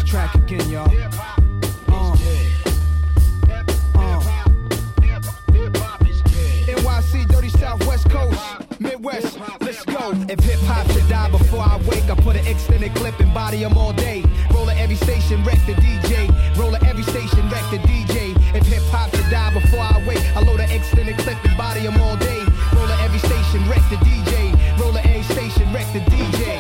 track again, y'all. NYC, dirty Southwest Coast, Midwest, let's go. If hip-hop should die before I wake, I put an extended clip and body them all day. Roll at every station, wreck the DJ. Roll at every station, wreck the DJ. If hip-hop should die before I wake, I load an extended clip and body them all day. Roll at every station, wreck the DJ. Roll at every station, wreck the DJ.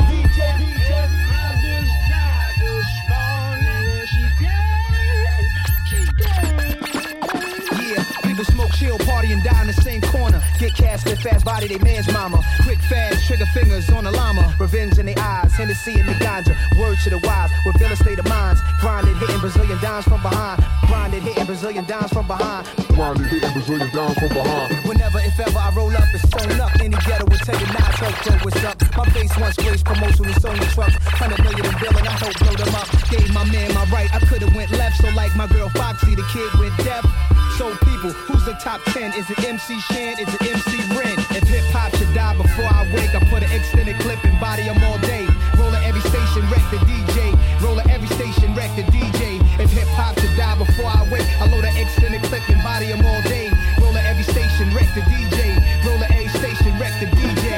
Smoke, chill, party, and die in the same corner. Get cast in fast body, they man's mama. Quick, fast, trigger fingers on the llama. Revenge in their eyes, Hennessy in the ganja. Word to the wise, with villain state of minds. Grinded, hitting Brazilian dimes from behind. Grinded, hitting Brazilian dimes from behind. Grinded, hitting Brazilian dimes from behind. Whenever, if ever, I roll up, it's sewn up. Any ghetto will tell you not to yo, what's up? My face once graced promotion with Sony trucks. 100 million in bill and I hope blow them up. Gave my man my right, I could've went left. So like my girl Foxy, the kid went deaf. So people, who's the top 10? Is it MC Shan? Is it MC Ren? If hip-hop should die before I wake, I put an extended clip and body them all day. Roll at every station, wreck the DJ. Roll at every station, wreck the DJ. If hip-hop should die before I wake, I load an extended clip and body them all day. Roll at every station, wreck the DJ. Roll at every station, wreck the DJ.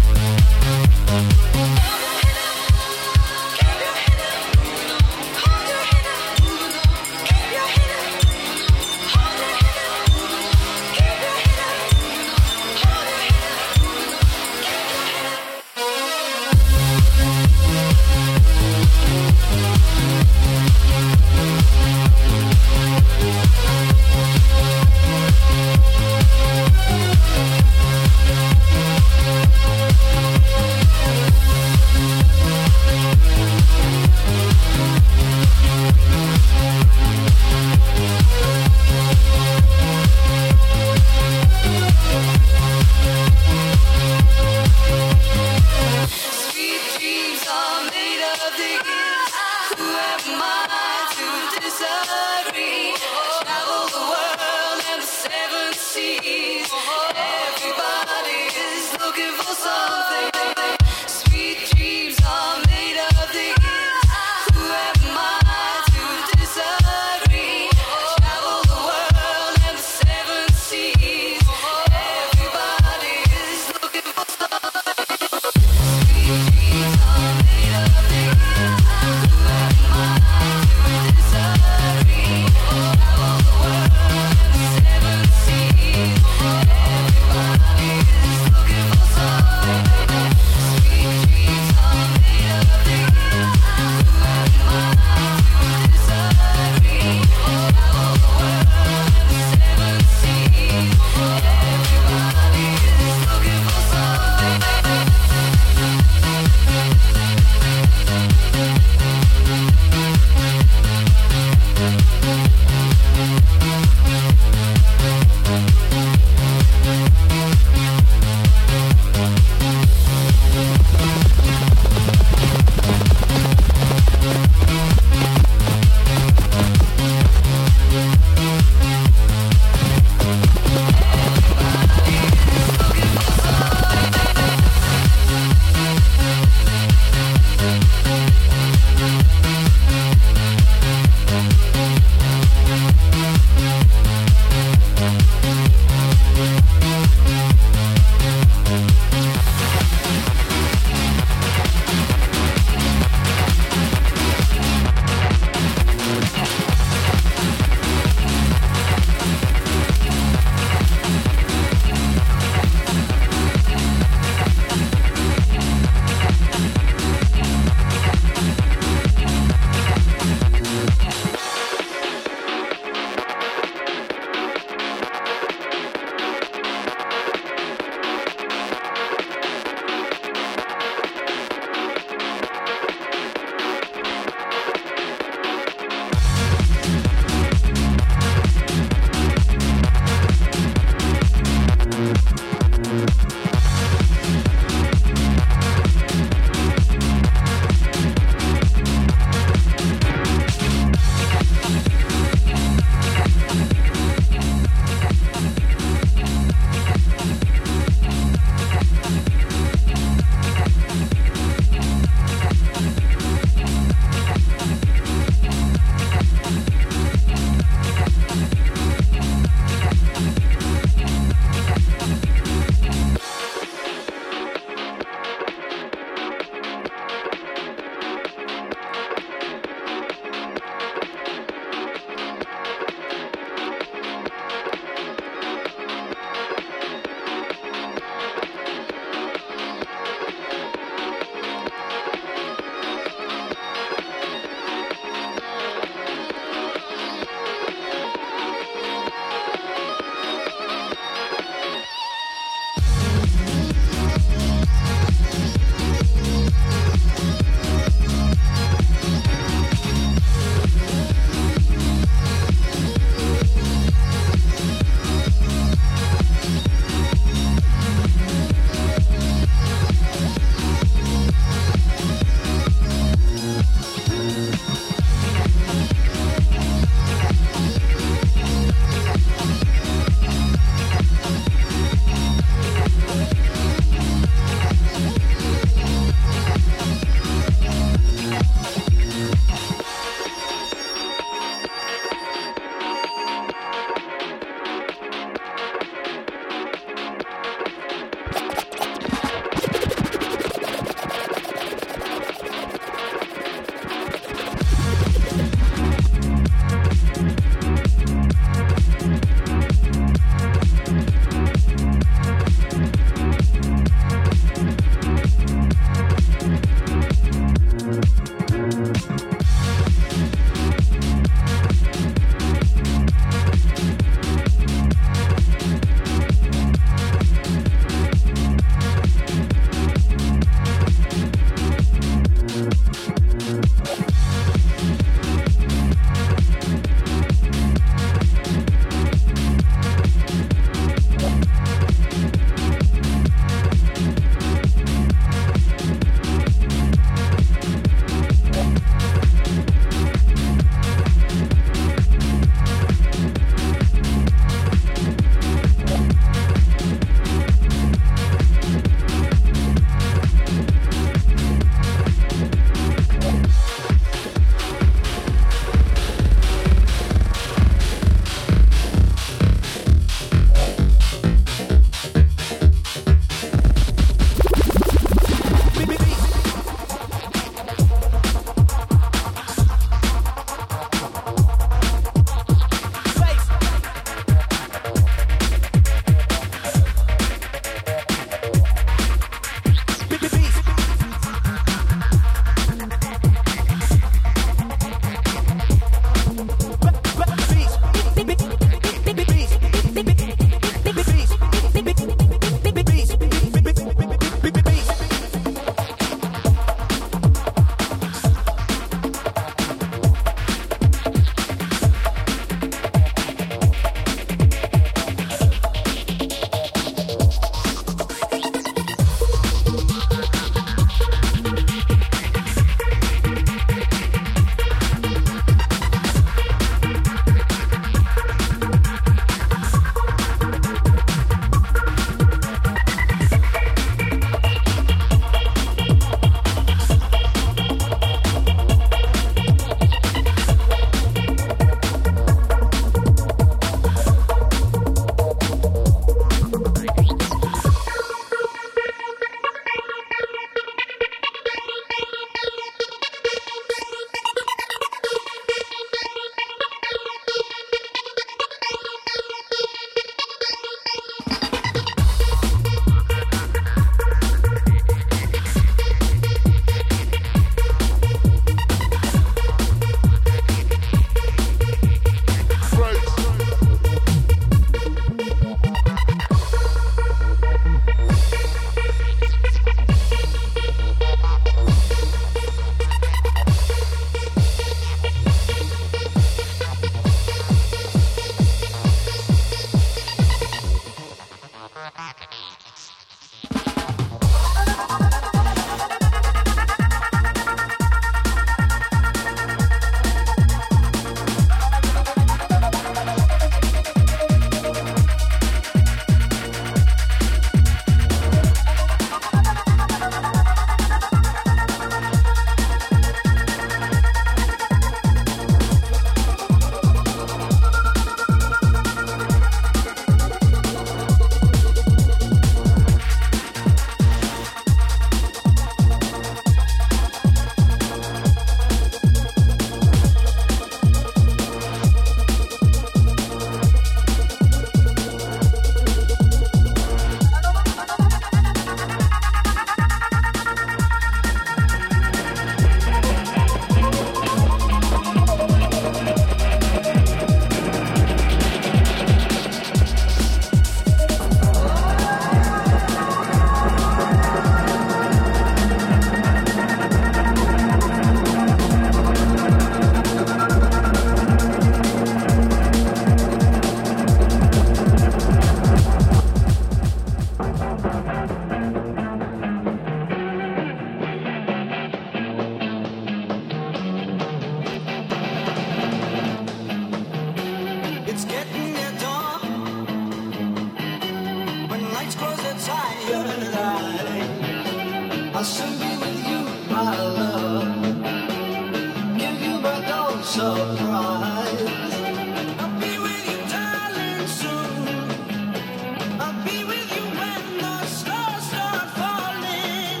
I'll soon be with you, my love. Give you my dawn surprise. I'll be with you, darling, soon. I'll be with you when the stars start falling.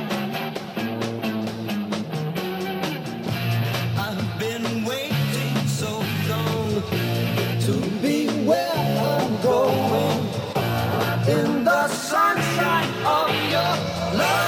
I've been waiting so long to be where I'm going, in the sunshine of your love.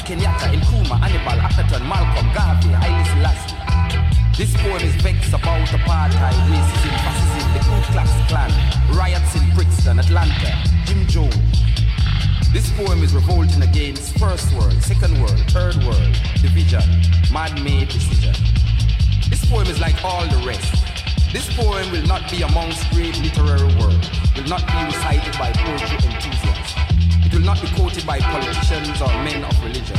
Kenyatta, Nkrumah, Hannibal, Atherton, Malcolm, Garvey, Haile Selassie. This poem is vexed about apartheid, racism, fascism, the Ku Klux Klan, riots in Brixton, Atlanta, Jim Jones. This poem is revolting against first world, second world, third world, division, man-made decision. This poem is like all the rest. This poem will not be amongst great literary work, will not be recited by poetry enthusiasts. It will not be quoted by politicians or men of religion.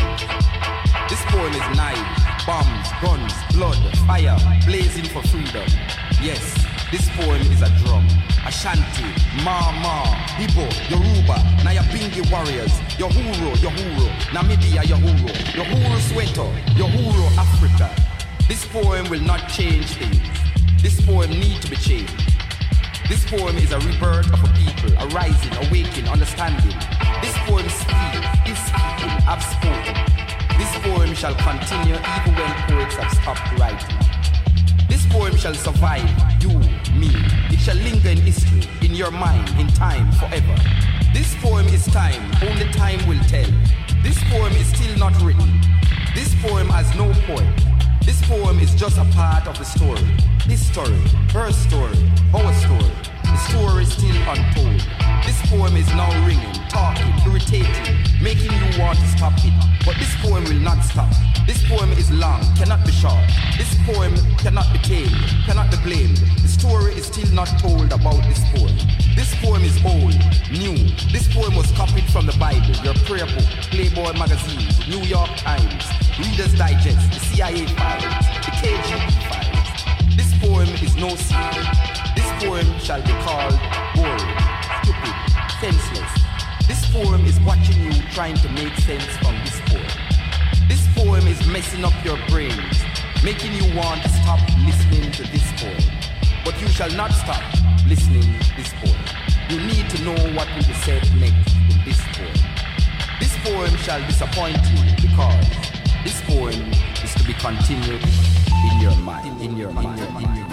This poem is knives, bombs, guns, blood, fire, blazing for freedom. Yes, this poem is a drum. Ashanti, Mama, Igbo, Yoruba, Nyabingi warriors, Yohuro, Namibia, Yohuro Soweto, Yohuro Africa. This poem will not change things. This poem needs to be changed. This poem is a rebirth of a people, a rising, awakening, understanding. This poem speaks, is speaking, have spoken. This poem shall continue even when poets have stopped writing. This poem shall survive, you, me. It shall linger in history, in your mind, in time, forever. This poem is time, only time will tell. This poem is still not written. This poem has no point. This poem is just a part of the story. His story, her story, our story. The story is still untold. This poem is now ringing, talking, irritating, making you want to stop it. But this poem will not stop. This poem is long, cannot be short. This poem cannot be tamed, cannot be blamed. The story is still not told about this poem. This poem is old, new. This poem was copied from the Bible, your prayer book, Playboy magazines, New York Times, Reader's Digest, the CIA files, the KGB files. This poem is no secret. This poem shall be called boring, stupid, senseless. This poem is watching you trying to make sense from this poem. This poem is messing up your brains, making you want to stop listening to this poem. But you shall not stop listening to this poem. You need to know what will be said next in this poem. This poem shall disappoint you because this poem is to be continued in your mind, in your mind, in your mind.